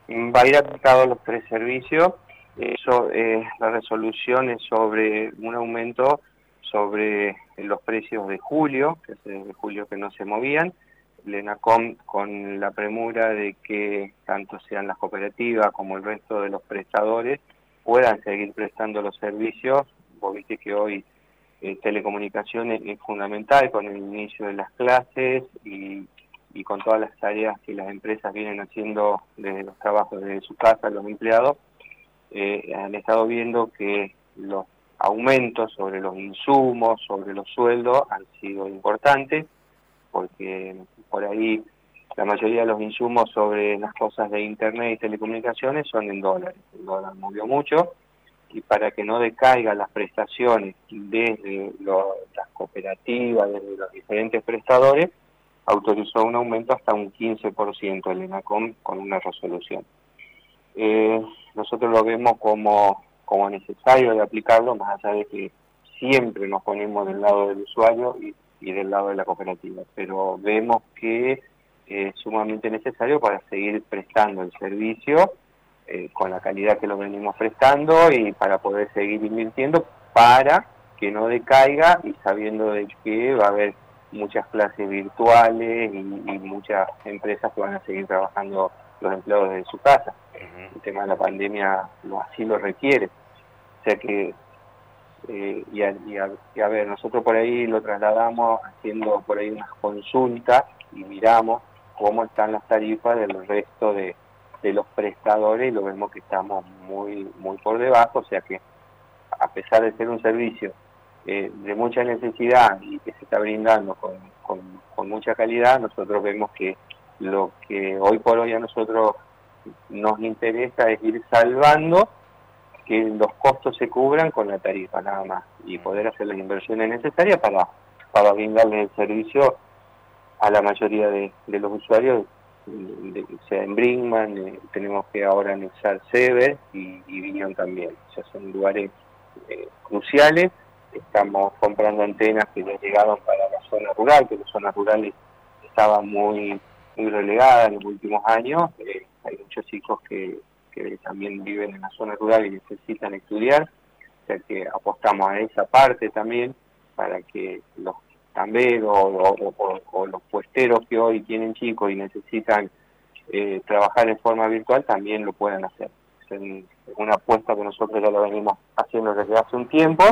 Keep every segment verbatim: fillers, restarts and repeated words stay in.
Va a ir aplicado a los tres servicios. Eso, eh, la resolución es sobre un aumento sobre los precios de julio, que es de julio que no se movían. El ENACOM, con la premura de que tanto sean las cooperativas como el resto de los prestadores puedan seguir prestando los servicios. Vos viste que hoy eh, telecomunicaciones es fundamental con el inicio de las clases y, y con todas las tareas que las empresas vienen haciendo desde los trabajos desde su casa, los empleados, eh, han estado viendo que los aumentos sobre los insumos, sobre los sueldos han sido importantes, porque por ahí la mayoría de los insumos sobre las cosas de internet y telecomunicaciones son en dólares. El dólar movió mucho, y para que no decaigan las prestaciones desde lo, las cooperativas, desde los diferentes prestadores, autorizó un aumento hasta un quince por ciento el ENACOM con una resolución. Eh, nosotros lo vemos como, como necesario de aplicarlo, más allá de que siempre nos ponemos del lado del usuario y, y del lado de la cooperativa, pero vemos que es sumamente necesario para seguir prestando el servicio eh, con la calidad que lo venimos prestando y para poder seguir invirtiendo para que no decaiga, y sabiendo de que va a haber muchas clases virtuales y, y muchas empresas que van a seguir trabajando los empleados desde su casa. Uh-huh. El tema de la pandemia lo, así lo requiere. O sea que, eh, y, a, y, a, y a ver, nosotros por ahí lo trasladamos haciendo por ahí unas consultas y miramos cómo están las tarifas del resto de, de los prestadores, y lo vemos que estamos muy, muy por debajo. O sea que, a pesar de ser un servicio eh, de mucha necesidad y que se está brindando con, con, con mucha calidad, nosotros vemos que lo que hoy por hoy a nosotros nos interesa es ir salvando que los costos se cubran con la tarifa nada más, y poder hacer las inversiones necesarias para, para brindarle el servicio a la mayoría de, de los usuarios, de, sea en Brinkmann, eh, tenemos que ahora anexar Sever y, y Viñón también. O sea, son lugares eh, cruciales. Estamos comprando antenas que ya llegaron para la zona rural, que las zonas rurales estaban muy muy relegadas en los últimos años. Eh, hay muchos chicos que, que también viven en la zona rural y necesitan estudiar, o sea que apostamos a esa parte también para que los tamberos o, o, o, o los puesteros que hoy tienen chicos y necesitan eh, trabajar en forma virtual también lo puedan hacer. Es una apuesta que nosotros ya lo venimos haciendo desde hace un tiempo,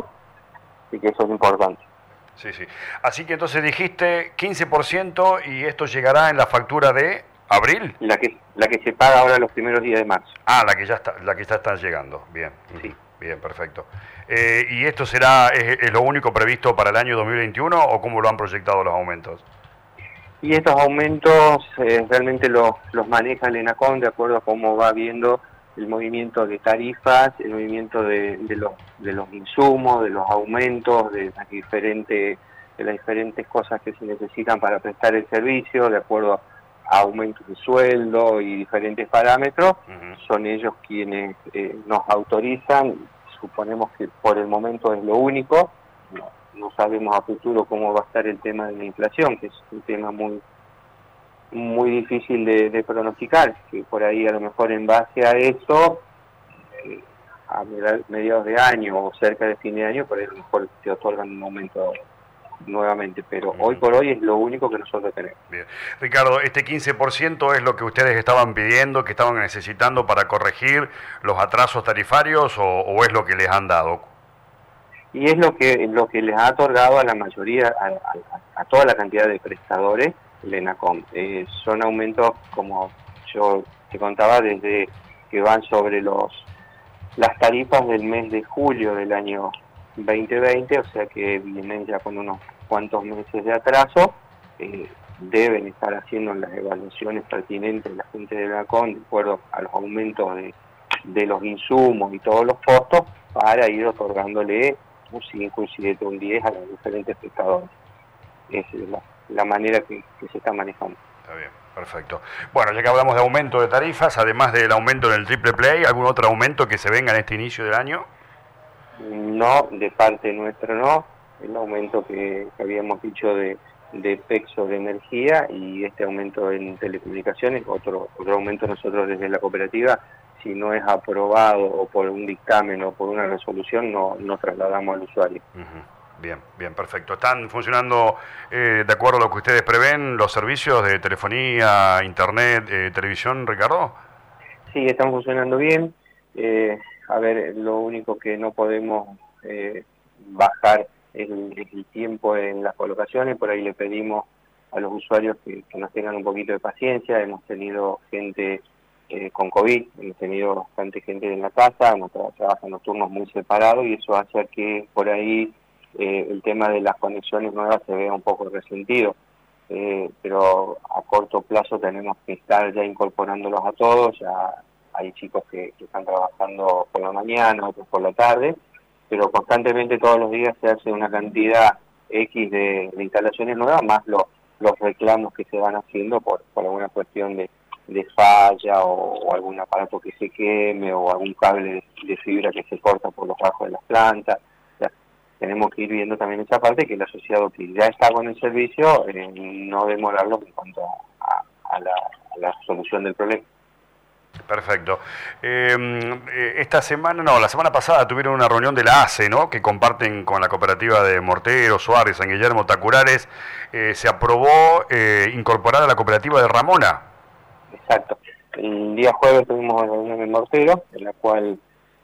y que eso es importante. Sí, sí. Así que entonces dijiste quince por ciento, y esto llegará en la factura de abril. La que la que se paga ahora los primeros días de marzo. Ah, la que ya está, la que ya está llegando. Bien. Sí. Bien, perfecto. Eh, ¿Y esto será es, es lo único previsto para el año dos mil veintiuno o cómo lo han proyectado los aumentos? Y estos aumentos eh, realmente los, los maneja el ENACOM de acuerdo a cómo va viendo el movimiento de tarifas, el movimiento de, de, los, de los insumos, de los aumentos, de las diferentes de las diferentes cosas que se necesitan para prestar el servicio, de acuerdo a aumentos de sueldo y diferentes parámetros. Uh-huh. Son ellos quienes eh, nos autorizan. Suponemos que por el momento es lo único. No, no sabemos a futuro cómo va a estar el tema de la inflación, que es un tema muy muy difícil de, de pronosticar, que por ahí a lo mejor en base a eso, eh, a mediados de año o cerca de fin de año, por ahí a lo mejor se otorgan un aumento nuevamente, pero uh-huh. hoy por hoy es lo único que nosotros tenemos. Bien. Ricardo, ¿este quince por ciento es lo que ustedes estaban pidiendo, que estaban necesitando para corregir los atrasos tarifarios, o, o es lo que les han dado? Y es lo que lo que les ha otorgado a la mayoría, a, a, a toda la cantidad de prestadores, el ENACOM. Eh, son aumentos, como yo te contaba, desde que van sobre los las tarifas del mes de julio del año veinte veinte, o sea que vienen ya con unos cuantos meses de atraso. Eh, deben estar haciendo las evaluaciones pertinentes la gente del ENACOM de acuerdo a los aumentos de, de los insumos y todos los costos, para ir otorgándole un cinco, un siete, un diez a los diferentes prestadores. Esa es la, la manera que, que se está manejando. Está bien, perfecto. Bueno, ya que hablamos de aumento de tarifas, además del aumento en el triple play, ¿algún otro aumento que se venga en este inicio del año? No, de parte nuestra no. El aumento que, que habíamos dicho de, de P E C sobre energía y este aumento en telecomunicaciones, otro, otro aumento nosotros desde la cooperativa, si no es aprobado o por un dictamen o por una resolución, no, no trasladamos al usuario. Uh-huh. Bien, bien, perfecto. ¿Están funcionando eh, de acuerdo a lo que ustedes prevén los servicios de telefonía, internet, eh, televisión, Ricardo? Sí, están funcionando bien. Eh, a ver, lo único que no podemos eh, bajar es el, es el tiempo en las colocaciones. Por ahí le pedimos a los usuarios que, que nos tengan un poquito de paciencia. Hemos tenido gente eh, con COVID, hemos tenido bastante gente en la casa, hemos tra trabajado en los turnos muy separados y eso hace que por ahí eh, el tema de las conexiones nuevas se vea un poco resentido. Eh, pero a corto plazo tenemos que estar ya incorporándolos a todos. Ya hay chicos que, que están trabajando por la mañana, otros por la tarde, pero constantemente todos los días se hace una cantidad X de, de instalaciones nuevas, más los, los reclamos que se van haciendo por, por alguna cuestión de, de falla o, o algún aparato que se queme o algún cable de, de fibra que se corta por los bajos de las plantas. Tenemos que ir viendo también esa parte, que el asociado que ya está con el servicio, eh, no demorarlo en cuanto a, a, la, a la solución del problema. Perfecto. Eh, esta semana, no, la semana pasada tuvieron una reunión de la A C E, ¿no?, que comparten con la cooperativa de Morteros, Suárez, San Guillermo, Tacurares. Eh, se aprobó eh, incorporar a la cooperativa de Ramona. Exacto. El día jueves tuvimos una reunión en Mortero, en la cual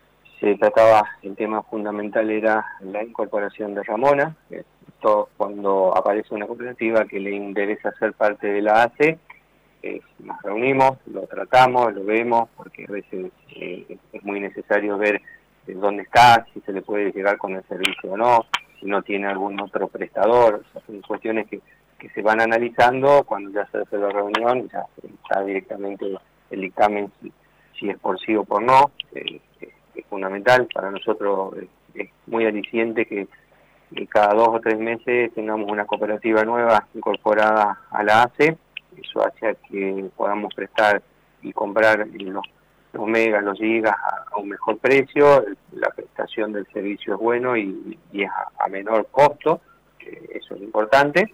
se trataba, el tema fundamental era la incorporación de Ramona. Esto, cuando aparece una cooperativa que le interesa ser parte de la A C E, eh, nos reunimos, lo tratamos, lo vemos, porque a veces eh, es muy necesario ver dónde está, si se le puede llegar con el servicio o no, si no tiene algún otro prestador. O sea, son cuestiones que, que se van analizando cuando ya se hace la reunión, ya está directamente el dictamen si, si es por sí o por no. Eh, es fundamental para nosotros, es, es muy aliciente que, que cada dos o tres meses tengamos una cooperativa nueva incorporada a la A C E. Eso hace que podamos prestar y comprar los, los megas, los gigas a, a un mejor precio. La prestación del servicio es bueno y, y es a, a menor costo, que eso es importante.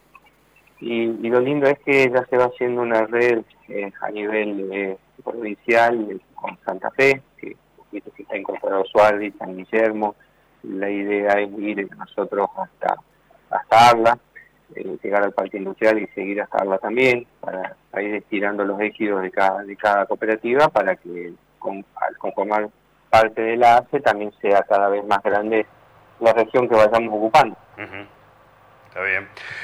Y, y lo lindo es que ya se va haciendo una red eh, a nivel eh, provincial eh, con Santa Fe, que que está incorporado Suárez, San Guillermo. La idea es ir nosotros hasta hasta Arla, eh, llegar al parque industrial y seguir hasta Arla también, para, para ir estirando los ejidos de cada, de cada cooperativa, para que con, al conformar parte de la A C E también sea cada vez más grande la región que vayamos ocupando. Uh-huh. Está bien.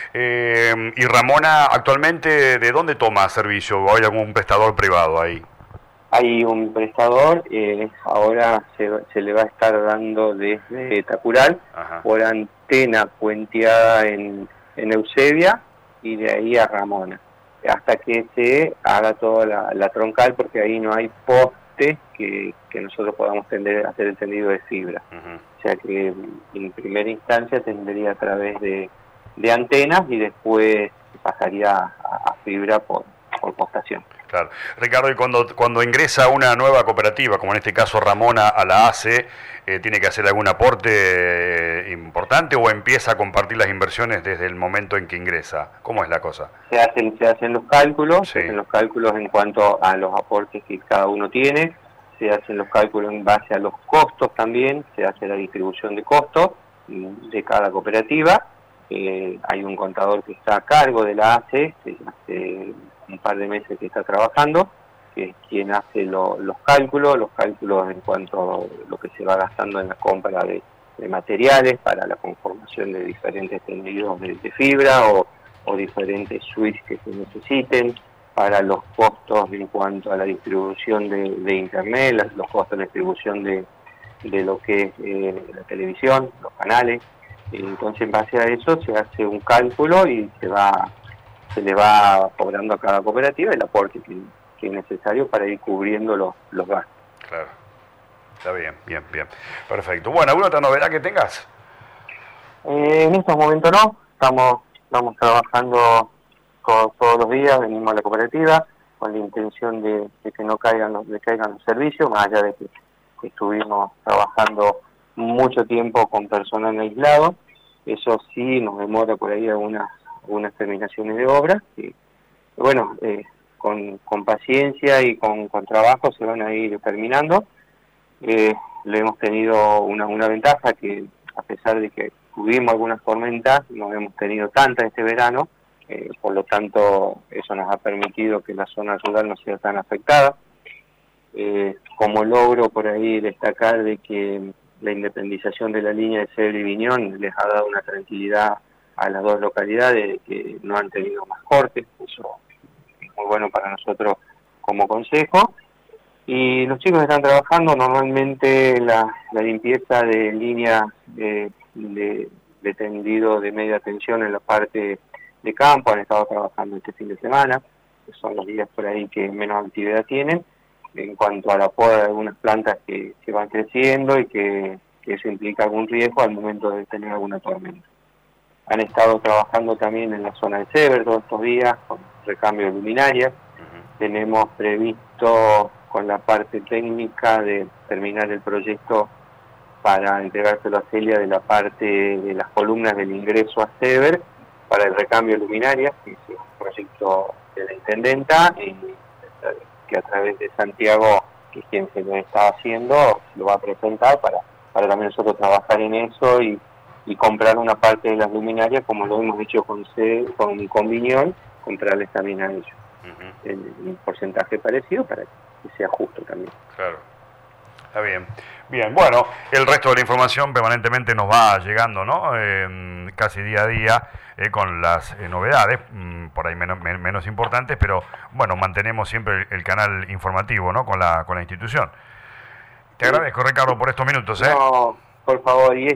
Eh, ¿Y Ramona actualmente de dónde toma servicio? ¿O hay algún prestador privado ahí? Hay un prestador, eh, ahora se, se le va a estar dando desde Tacural, Ajá. por antena puenteada en, en Eusebia y de ahí a Ramona, hasta que se haga toda la, la troncal, porque ahí no hay postes que, que nosotros podamos tender a hacer el tendido de fibra. Uh-huh. O sea que en primera instancia tendría a través de, de antenas y después pasaría a, a fibra por, por postación. Claro. Ricardo, y cuando, cuando ingresa una nueva cooperativa, como en este caso Ramona, a la A C E, eh, ¿tiene que hacer algún aporte eh, importante o empieza a compartir las inversiones desde el momento en que ingresa? ¿Cómo es la cosa? Se hacen, se hacen los cálculos, sí. se hacen los cálculos en cuanto a los aportes que cada uno tiene, se hacen los cálculos en base a los costos también, se hace la distribución de costos de cada cooperativa. Eh, hay un contador que está a cargo de la A C E, que hace un par de meses que está trabajando, que es quien hace lo, los cálculos, los cálculos en cuanto a lo que se va gastando en la compra de, de materiales para la conformación de diferentes tendidos de, de fibra o, o diferentes switches que se necesiten, para los costos en cuanto a la distribución de, de internet, los costos de distribución de, de lo que es eh, la televisión, los canales. Entonces, en base a eso se hace un cálculo y se va se le va cobrando a cada cooperativa el aporte que, que es necesario para ir cubriendo los, los gastos. Claro. Está bien, bien, bien. Perfecto. Bueno, ¿alguna otra novedad que tengas? Eh, en estos momentos no. Estamos, estamos trabajando todos, todos los días, venimos a la cooperativa con la intención de, de que no caigan los, de caigan los servicios, más allá de que, que estuvimos trabajando mucho tiempo con personal aislado. Eso sí nos demora por ahí algunas algunas terminaciones de obra, y bueno, eh, con, con paciencia y con, con trabajo se van a ir terminando. Eh, le hemos tenido una, una ventaja que, a pesar de que tuvimos algunas tormentas, no hemos tenido tantas este verano, eh, por lo tanto eso nos ha permitido que la zona rural no sea tan afectada. Eh, como logro por ahí destacar de que la independización de la línea de Cebre y Viñón les ha dado una tranquilidad a las dos localidades, que no han tenido más cortes, eso es muy bueno para nosotros como consejo. Y los chicos están trabajando normalmente la, la limpieza de líneas de, de, de tendido de media tensión en la parte de campo, han estado trabajando este fin de semana, que son los días por ahí que menos actividad tienen, en cuanto a la poda de algunas plantas que, que van creciendo y que, que eso implica algún riesgo al momento de tener alguna tormenta. Han estado trabajando también en la zona de Cebre todos estos días con recambio de luminarias. Uh-huh. Tenemos previsto con la parte técnica de terminar el proyecto para entregárselo a Celia de la parte de las columnas del ingreso a Cebre para el recambio de luminarias, que es un proyecto de la intendenta y que a través de Santiago, que es quien se lo está haciendo, lo va a presentar para, para también nosotros trabajar en eso y, y comprar una parte de las luminarias, como lo hemos hecho con, C, con, con Viñón, comprarles también a ellos. Uh-huh. en, en un porcentaje parecido para que sea justo también. Claro. Está bien. Bien, bueno, el resto de la información permanentemente nos va llegando, ¿no? Eh, casi día a día eh, con las eh, novedades, mmm, por ahí menos, men menos importantes, pero bueno, mantenemos siempre el, el canal informativo, ¿no? Con la, con la institución. Te sí. agradezco, Ricardo, por estos minutos, ¿eh? No, por favor, y